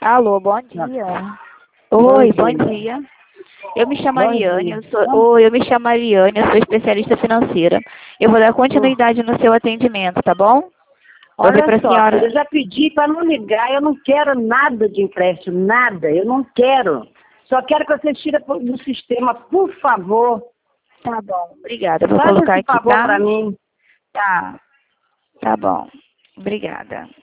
Alô, bom dia. Oi, bom dia. Eu me chamo Ariane, eu sou especialista financeira. Eu vou dar continuidade no seu atendimento, tá bom? Olha só, eu já pedi para não ligar, eu não quero nada de empréstimo, nada, eu não quero. Só quero que você tire do sistema, por favor. Tá bom, obrigada. Vou Faz colocar esse aqui, favor tá? para mim. Tá bom. Obrigada.